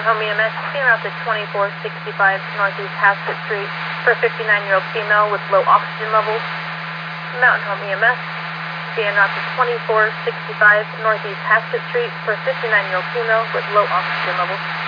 Mountain Home EMS, being out to 2465 Northeast Haskett Street for a 59-year-old female with low oxygen levels. Mountain Home EMS, being out to 2465 Northeast Haskett Street for a 59-year-old female with low oxygen levels.